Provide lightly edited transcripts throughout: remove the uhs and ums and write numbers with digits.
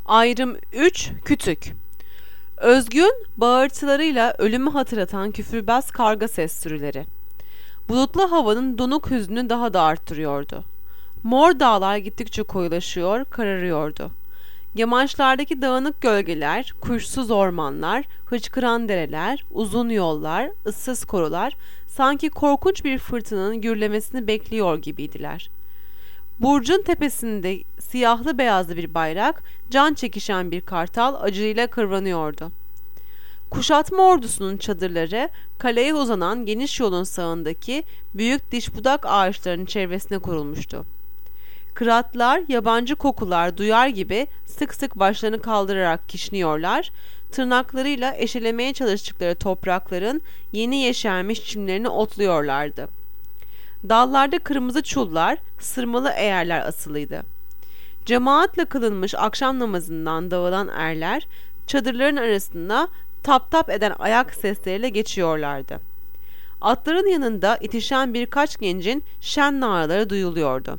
Ayrım 3 Kütük. Özgün bağırtılarıyla ölümü hatırlatan küfürbaz karga ses sürüleri. Bulutlu havanın donuk hüznünü daha da arttırıyordu. Mor dağlar gittikçe koyulaşıyor, kararıyordu. Yamaçlardaki dağınık gölgeler, kuşsuz ormanlar, hıçkıran dereler, uzun yollar, ıssız korular sanki korkunç bir fırtınanın gürlemesini bekliyor gibiydiler. Burcun tepesinde siyahlı beyazlı bir bayrak, can çekişen bir kartal acıyla kıvranıyordu. Kuşatma ordusunun çadırları, kaleye uzanan geniş yolun sağındaki büyük dişbudak ağaçlarının çevresine kurulmuştu. Kıratlar, yabancı kokular duyar gibi sık sık başlarını kaldırarak kişniyorlar, tırnaklarıyla eşelemeye çalıştıkları toprakların yeni yeşermiş çimlerini otluyorlardı. Dallarda kırmızı çullar, sırmalı eğerler asılıydı. Cemaatle kılınmış akşam namazından dağılan erler, çadırların arasında tap tap eden ayak sesleriyle geçiyorlardı. Atların yanında itişen birkaç gencin şen naraları duyuluyordu.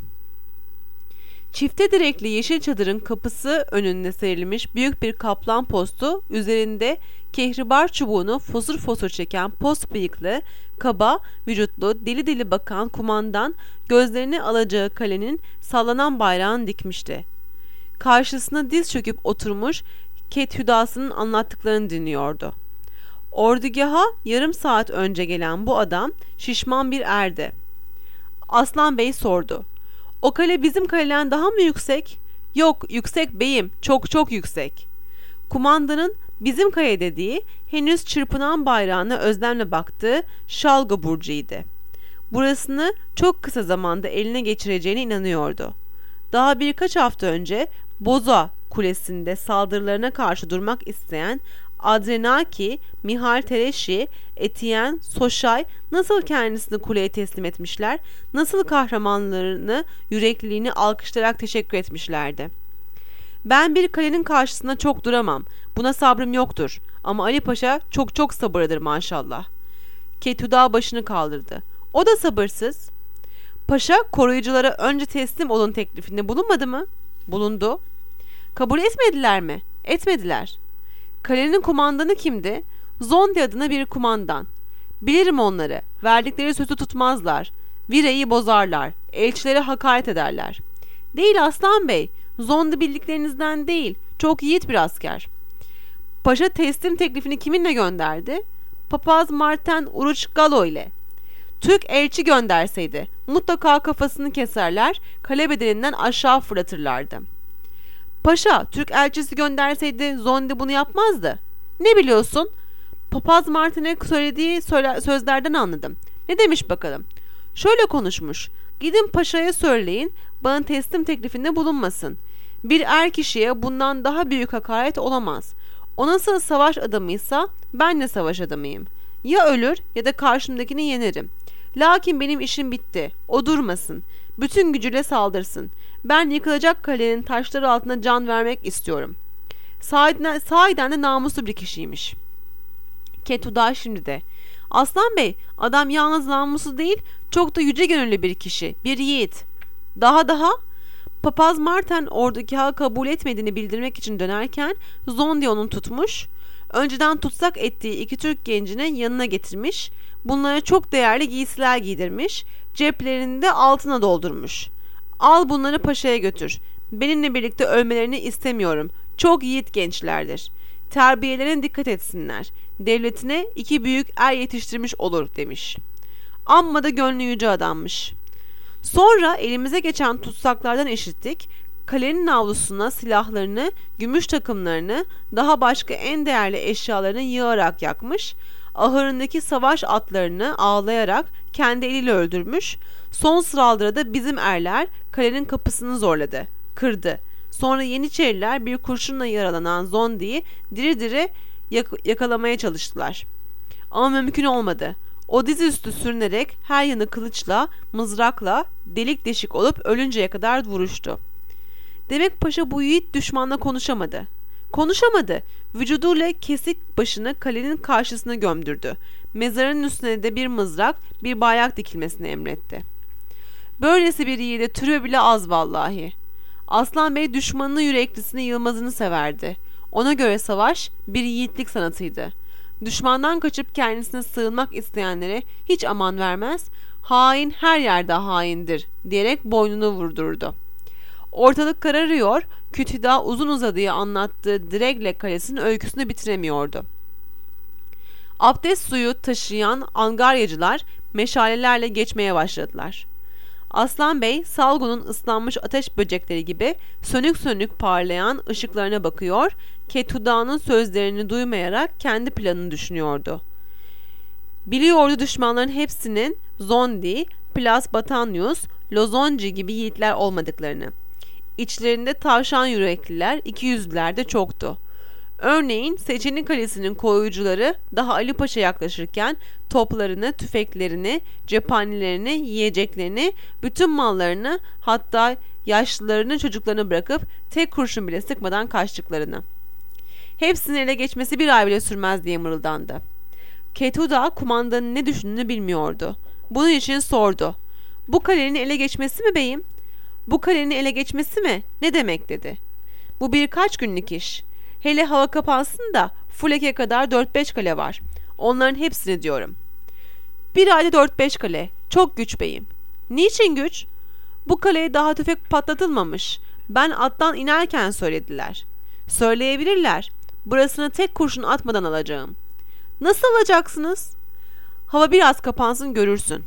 Çifte direkli yeşil çadırın kapısı önünde serilmiş büyük bir kaplan postu, üzerinde kehribar çubuğunu fosur fosur çeken pos bıyıklı, kaba, vücutlu, deli deli bakan kumandan gözlerini alacağı kalenin sallanan bayrağını dikmişti. Karşısına diz çöküp oturmuş Kethüdası'nın anlattıklarını dinliyordu. Ordugaha yarım saat önce gelen bu adam şişman bir erdi. Aslan Bey sordu. "O kale bizim kaleden daha mı yüksek?" "Yok, yüksek beyim, çok çok yüksek." Kumandanın bizim kale dediği henüz çırpınan bayrağına özlemle baktığı Şalga burcuydu. Burasını çok kısa zamanda eline geçireceğine inanıyordu. Daha birkaç hafta önce Boza Kulesi'nde saldırılarına karşı durmak isteyen Adrenaki, Mihal Tereşi, Etiyen, Soşay nasıl kendisini kuleye teslim etmişler, nasıl kahramanlarını, yürekliliğini alkışlayarak teşekkür etmişlerdi. "Ben bir kalenin karşısında çok duramam, buna sabrım yoktur ama Ali Paşa çok çok sabırlıdır maşallah." Ketüda başını kaldırdı. "O da sabırsız." "Paşa koruyuculara önce teslim olun teklifinde bulunmadı mı?" "Bulundu." "Kabul etmediler mi?" "Etmediler." "Kalenin kumandanı kimdi?" "Zondi adına bir kumandan." "Bilirim onları. Verdikleri sözü tutmazlar. Vireyi bozarlar. Elçilere hakaret ederler." "Değil Aslan Bey. Zondi bildiklerinizden değil. Çok yiğit bir asker." "Paşa teslim teklifini kiminle gönderdi?" "Papaz Marten Uruç Galo ile." "Türk elçi gönderseydi mutlaka kafasını keserler, kale bedeninden aşağı fırlatırlardı." "Paşa Türk elçisi gönderseydi Zondi bunu yapmazdı." "Ne biliyorsun?" "Papaz Martin'e söylediği sözlerden anladım." "Ne demiş bakalım?" "Şöyle konuşmuş. Gidin paşaya söyleyin, bana teslim teklifinde bulunmasın. Bir er kişiye bundan daha büyük hakaret olamaz. O nasıl savaş adamıysa ben de savaş adamıyım. Ya ölür ya da karşımdakini yenerim. Lakin benim işim bitti. O durmasın. Bütün gücüyle saldırsın. Ben yıkılacak kalenin taşları altında can vermek istiyorum." Sahiden de namuslu bir kişiymiş. Ketüda şimdi de. "Aslan Bey, adam yalnız namuslu değil, çok da yüce gönüllü bir kişi, bir yiğit." Daha?" Papaz Marten ordugaha kabul etmediğini bildirmek için dönerken Zondi onu tutmuş, önceden tutsak ettiği iki Türk gencinin yanına getirmiş, bunlara çok değerli giysiler giydirmiş, ceplerini de altına doldurmuş. "Al bunları paşaya götür. Benimle birlikte ölmelerini istemiyorum. Çok yiğit gençlerdir. Terbiyelerine dikkat etsinler. Devletine iki büyük er yetiştirmiş olur," demiş. Amma da gönlü yüce adammış. Sonra elimize geçen tutsaklardan işittik. Kalenin avlusuna silahlarını, gümüş takımlarını, daha başka en değerli eşyalarını yığarak yakmış, ahırındaki savaş atlarını ağlayarak kendi eliyle öldürmüş, son sıraldırıda bizim erler kalenin kapısını zorladı, kırdı. Sonra Yeniçeriler bir kurşunla yaralanan Zondi'yi diri diri yakalamaya çalıştılar. Ama mümkün olmadı. O dizüstü sürünerek her yanı kılıçla, mızrakla delik deşik olup ölünceye kadar vuruştu. Demek paşa bu yiğit düşmanla konuşamadı. Konuşamadı. Vücuduyla kesik başını kalenin karşısına gömdürdü. Mezarın üstüne de bir mızrak, bir bayrak dikilmesini emretti. Böylesi bir yiğide türü bile az vallahi. Aslan Bey düşmanını yüreklisini Yılmaz'ını severdi. Ona göre savaş bir yiğitlik sanatıydı. Düşmandan kaçıp kendisine sığınmak isteyenlere hiç aman vermez, hain her yerde haindir diyerek boynunu vurdurdu. Ortalık kararıyor, Kütüda uzun uzadıya anlattığı Diregle Kalesi'nin öyküsünü bitiremiyordu. Abdest suyu taşıyan angaryacılar meşalelerle geçmeye başladılar. Aslan Bey, Salgun'un ıslanmış ateş böcekleri gibi sönük sönük parlayan ışıklarına bakıyor, Ketuda'nın sözlerini duymayarak kendi planını düşünüyordu. Biliyordu düşmanların hepsinin Zondi, Plas Batanius, Lozonci gibi yiğitler olmadıklarını. İçlerinde tavşan yürekliler, ikiyüzlüler de çoktu. Örneğin Seçenik Kalesi'nin koruyucuları daha Ali Paşa yaklaşırken toplarını, tüfeklerini, cephanelerini, yiyeceklerini, bütün mallarını, hatta yaşlılarını, çocuklarını bırakıp tek kurşun bile sıkmadan kaçtıklarını. Hepsinin ele geçmesi bir ay bile sürmez diye mırıldandı. Ketuda kumandanın ne düşündüğünü bilmiyordu. Bunun için sordu. Bu kalenin ele geçmesi mi beyim? Bu kalenin ele geçmesi mi? Ne demek dedi. Bu birkaç günlük iş. Hele hava kapansın da Fulek'e kadar 4-5 kale var. Onların hepsini diyorum. Bir ayda 4-5 kale. Çok güç beyim. Niçin güç? Bu kaleye daha tüfek patlatılmamış. Ben attan inerken söylediler. Söyleyebilirler. Burasını tek kurşun atmadan alacağım. Nasıl alacaksınız? Hava biraz kapansın görürsün.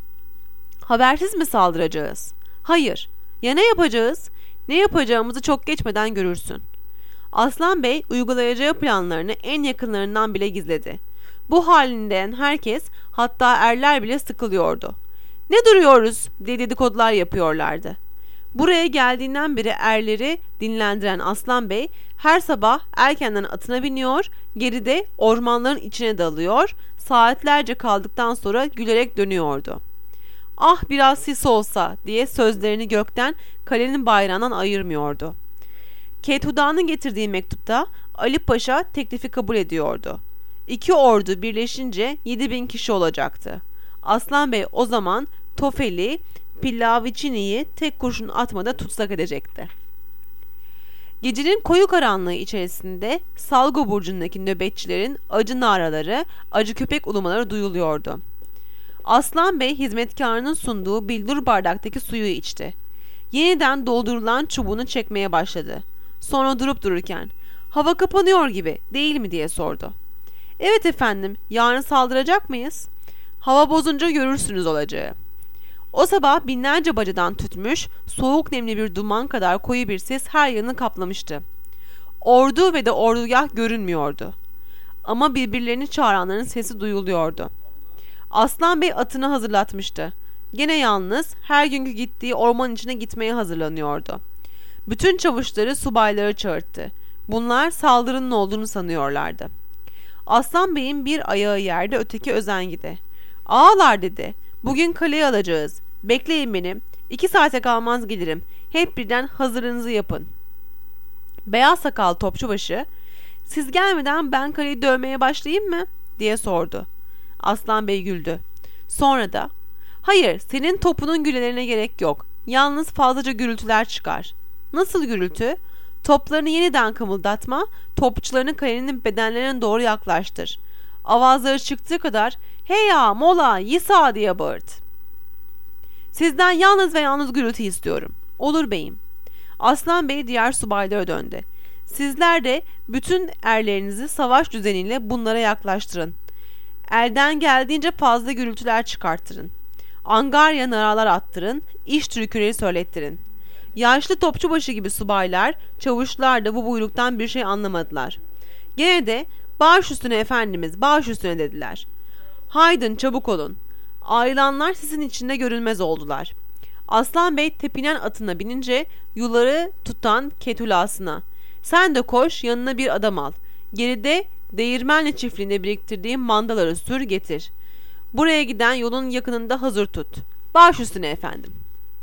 Habersiz mi saldıracağız? Hayır. Ya ne yapacağız? Ne yapacağımızı çok geçmeden görürsün. Aslan Bey uygulayacağı planlarını en yakınlarından bile gizledi. Bu halinden herkes, hatta erler bile sıkılıyordu. Ne duruyoruz diye dedikodular yapıyorlardı. Buraya geldiğinden beri erleri dinlendiren Aslan Bey her sabah erkenden atına biniyor, geride ormanların içine dalıyor, saatlerce kaldıktan sonra gülerek dönüyordu. Ah biraz sis olsa diye sözlerini gökten kalenin bayrağından ayırmıyordu. Ketuda'nın getirdiği mektupta Ali Paşa teklifi kabul ediyordu. İki ordu birleşince 7.000 kişi olacaktı. Aslan Bey o zaman Tofeli, Pillavicini'yi tek kurşun atmada tutsak edecekti. Gecenin koyu karanlığı içerisinde Salgo burcundaki nöbetçilerin acı naraları, acı köpek ulumaları duyuluyordu. Aslan Bey hizmetkarının sunduğu bildur bardaktaki suyu içti. Yeniden doldurulan çubuğunu çekmeye başladı. Sonra durup dururken "Hava kapanıyor gibi değil mi?" diye sordu. "Evet efendim, yarın saldıracak mıyız?" "Hava bozunca görürsünüz olacağı." O sabah binlerce bacadan tütmüş, soğuk nemli bir duman kadar koyu bir ses her yanını kaplamıştı. Ordu ve de ordugah görünmüyordu. Ama birbirlerini çağıranların sesi duyuluyordu. Aslan Bey atını hazırlatmıştı. Gene yalnız her günkü gittiği orman içine gitmeye hazırlanıyordu. Bütün çavuşları, subayları çağırttı. Bunlar saldırının olduğunu sanıyorlardı. Aslan Bey'in bir ayağı yerde, öteki özengide. "Ağalar," dedi. "Bugün kaleyi alacağız. Bekleyin beni. 2 saate kalmaz gelirim. Hep birden hazırınızı yapın." Beyaz sakal topçubaşı, "Siz gelmeden ben kaleyi dövmeye başlayayım mı?" diye sordu. Aslan Bey güldü. Sonra da, "Hayır, senin topunun gülelerine gerek yok. Yalnız fazlaca gürültüler çıkar." "Nasıl gürültü?" "Toplarını yeniden kımıldatma, topçularını kalenin bedenlerine doğru yaklaştır. Avazları çıktığı kadar 'Heya, mola, yisa' diye bağırt. Sizden yalnız ve yalnız gürültü istiyorum." "Olur beyim." Aslan Bey diğer subaylara döndü. "Sizler de bütün erlerinizi savaş düzeniyle bunlara yaklaştırın. Elden geldiğince fazla gürültüler çıkarttırın. Angarya naralar attırın, iş türküleri söylettirin." Yaşlı topçubaşı gibi subaylar, çavuşlar da bu buyruktan bir şey anlamadılar. Gene de "Baş üstüne efendimiz, baş üstüne" dediler. "Haydın çabuk olun." Ayrılanlar sizin içinde görünmez oldular. Aslan Bey tepinen atına binince yuları tutan Ketulasına, "Sen de koş, yanına bir adam al. Geride Değirmenli çiftliğinde biriktirdiğim mandaları sür getir. Buraya giden yolun yakınında hazır tut. Baş üstüne efendim."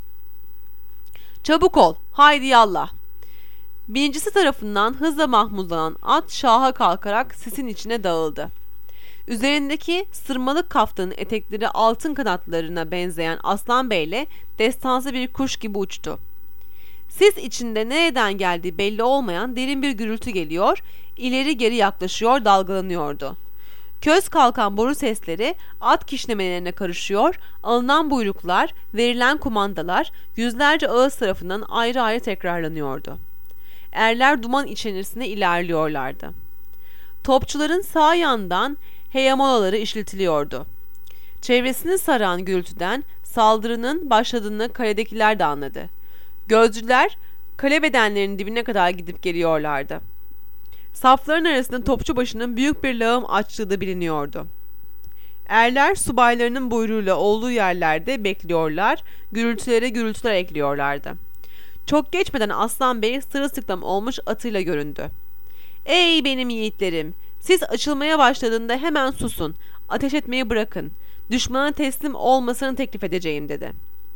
"Çabuk ol, haydi yallah." Birincisi tarafından hızla mahmuzlanan at şaha kalkarak sisin içine dağıldı. Üzerindeki sırmalık kaftanın etekleri altın kanatlarına benzeyen Aslan Bey'le destansı bir kuş gibi uçtu. Sis içinde nereden geldiği belli olmayan derin bir gürültü geliyor, ileri geri yaklaşıyor, dalgalanıyordu. Köz kalkan boru sesleri at kişnemelerine karışıyor, alınan buyruklar, verilen kumandalar yüzlerce ağız tarafından ayrı ayrı tekrarlanıyordu. Erler duman içerisine ilerliyorlardı. Topçuların sağ yandan heyamolaları işletiliyordu. Çevresini saran gürültüden saldırının başladığını kaledekiler de anladı. Gözcüler kale bedenlerinin dibine kadar gidip geliyorlardı. Safların arasında topçu başının büyük bir lağım açtığı da biliniyordu. Erler subaylarının buyruğuyla olduğu yerlerde bekliyorlar, gürültülere gürültüler ekliyorlardı. Çok geçmeden Aslan Bey sırılsıklam olmuş atıyla göründü. "Ey benim yiğitlerim! Siz açılmaya başladığında hemen susun, ateş etmeyi bırakın. Düşmana teslim olmasını teklif edeceğim," dedi.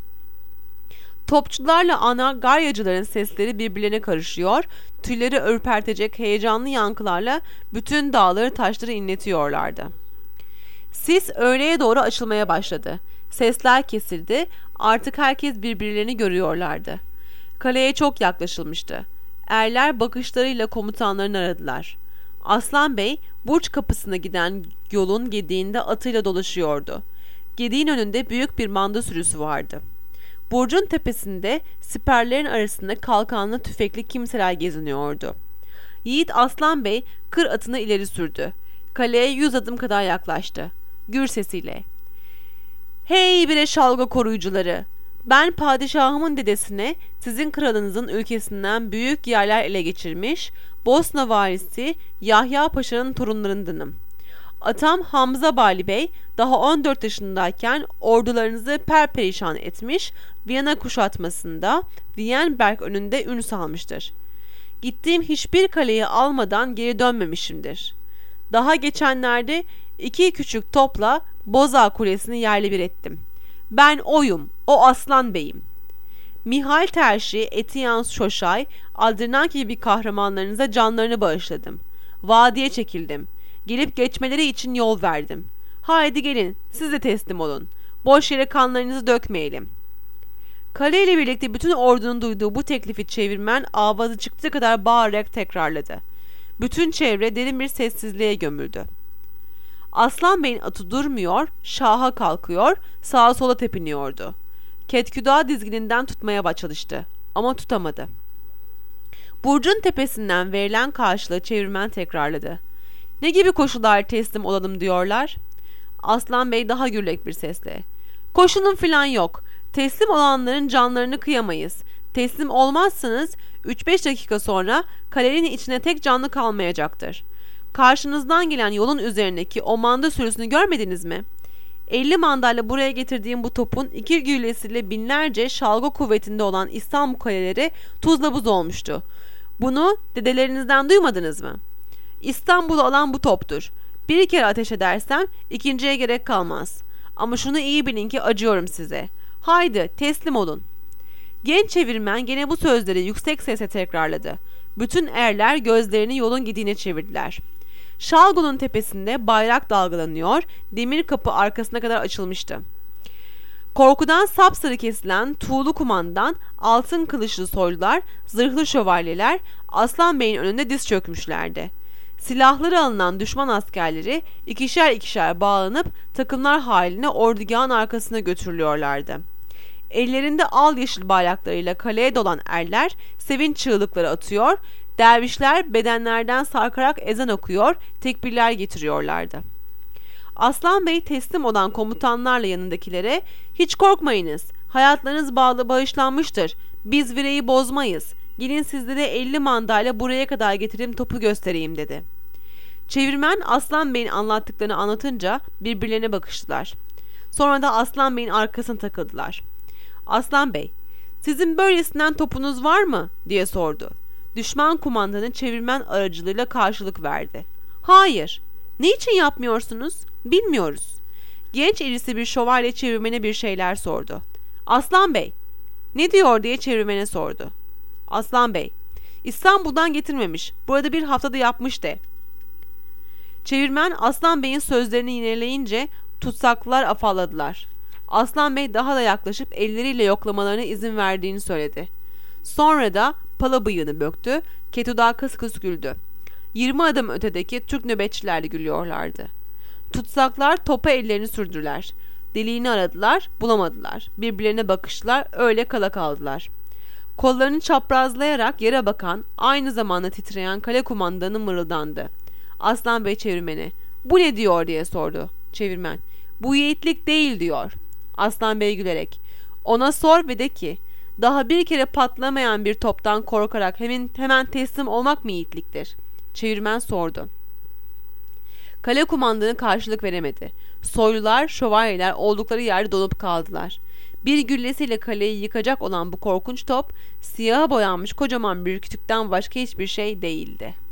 Topçularla garyacıların sesleri birbirlerine karışıyor, tüyleri ürpertecek heyecanlı yankılarla bütün dağları taşları inletiyorlardı. Sis öğleye doğru açılmaya başladı. Sesler kesildi, artık herkes birbirlerini görüyorlardı. Kaleye çok yaklaşılmıştı. Erler bakışlarıyla komutanlarını aradılar. Aslan Bey, burç kapısına giden yolun gediğinde atıyla dolaşıyordu. Gediğin önünde büyük bir manda sürüsü vardı. Burcun tepesinde siperlerin arasında kalkanlı tüfekli kimseler geziniyordu. Yiğit Aslan Bey kır atını ileri sürdü. Kaleye 100 adım kadar yaklaştı. Gür sesiyle: "Hey bire şalga koruyucuları! Ben padişahımın dedesine sizin kralınızın ülkesinden büyük yerler ele geçirmiş, Bosna valisi Yahya Paşa'nın torunlarındanım. Atam Hamza Bali Bey daha 14 yaşındayken ordularınızı perperişan etmiş, Viyana kuşatmasında Viyenberg önünde ün salmıştır. Gittiğim hiçbir kaleyi almadan geri dönmemişimdir. Daha geçenlerde 2 küçük topla Boza Kulesi'ni yerle bir ettim. Ben oyum, o Aslan Bey'im. Mihail Terşi, Etiyans Şoşay, Adrenaki gibi kahramanlarınıza canlarını bağışladım. Vadiye çekildim. Gelip geçmeleri için yol verdim. Haydi gelin, siz de teslim olun. Boş yere kanlarınızı dökmeyelim." Kale ile birlikte bütün ordunun duyduğu bu teklifi çevirmen avazı çıktığı kadar bağırarak tekrarladı. Bütün çevre derin bir sessizliğe gömüldü. Aslan Bey'in atı durmuyor, şaha kalkıyor, sağa sola tepiniyordu. Ketküdağ dizgininden tutmaya çalıştı ama tutamadı. Burcun tepesinden verilen karşılığı çevirmen tekrarladı. "Ne gibi koşullar teslim olalım diyorlar?" Aslan Bey daha gürlek bir sesle: "Koşulun filan yok. Teslim olanların canlarını kıyamayız. Teslim olmazsanız 3-5 dakika sonra kalenin içine tek canlı kalmayacaktır. Karşınızdan gelen yolun üzerindeki o manda sürüsünü görmediniz mi? 50 mandayla buraya getirdiğim bu topun 2 güllesiyle binlerce şalga kuvvetinde olan İstanbul kaleleri tuzla buz olmuştu. Bunu dedelerinizden duymadınız mı? İstanbul'u alan bu toptur. Bir kere ateş edersem ikinciye gerek kalmaz. Ama şunu iyi bilin ki acıyorum size. Haydi teslim olun." Genç çevirmen gene bu sözleri yüksek sesle tekrarladı. Bütün erler gözlerini yolun gidiğine çevirdiler. Şalgo'nun tepesinde bayrak dalgalanıyor, demir kapı arkasına kadar açılmıştı. Korkudan sapsarı kesilen tuğlu kumandan, altın kılıçlı soylular, zırhlı şövalyeler Aslan Bey'in önünde diz çökmüşlerdi. Silahları alınan düşman askerleri ikişer ikişer bağlanıp takımlar haline ordugahın arkasına götürülüyorlardı. Ellerinde al yeşil bayraklarıyla kaleye dolan erler sevinç çığlıkları atıyor, dervişler bedenlerden sarkarak ezan okuyor, tekbirler getiriyorlardı. Aslan Bey teslim olan komutanlarla yanındakilere "Hiç korkmayınız, hayatlarınız bağışlanmıştır, biz vireyi bozmayız, gelin sizlere 50 mandayla buraya kadar getireyim topu göstereyim," dedi. Çevirmen Aslan Bey'in anlattıklarını anlatınca birbirlerine bakıştılar. Sonra da Aslan Bey'in arkasına takıldılar. "Aslan Bey, sizin böylesinden topunuz var mı?" diye sordu. Düşman kumandanı çevirmen aracılığıyla karşılık verdi. "Hayır. Niçin yapmıyorsunuz? Bilmiyoruz." Genç irisi bir şövalye çevirmene bir şeyler sordu. "Aslan Bey, ne diyor?" diye çevirmene sordu. Aslan Bey, "İstanbul'dan getirmemiş, burada bir haftada yapmış de." Çevirmen Aslan Bey'in sözlerini yineleyince tutsaklılar afalladılar. Aslan Bey daha da yaklaşıp elleriyle yoklamalarına izin verdiğini söyledi. Sonra da pala bıyığını böktü. Ketuda kıs kıs güldü. 20 adım ötedeki Türk nöbetçiler de gülüyorlardı. Tutsaklar topa ellerini sürdüler. Deliğini aradılar, bulamadılar. Birbirlerine bakıştılar, öyle kala kaldılar. Kollarını çaprazlayarak yere bakan, aynı zamanda titreyen kale kumandanı mırıldandı. Aslan Bey çevirmeni, "Bu ne diyor?" diye sordu. Çevirmen, "Bu yiğitlik değil," diyor. Aslan Bey gülerek, "Ona sor ve de ki, daha bir kere patlamayan bir toptan korkarak hemen teslim olmak mı yiğitliktir?" Çevirmen sordu. Kale kumandanı karşılık veremedi. Soylular, şövalyeler oldukları yerde donup kaldılar. Bir güllesiyle kaleyi yıkacak olan bu korkunç top, siyaha boyanmış kocaman bir kütükten başka hiçbir şey değildi.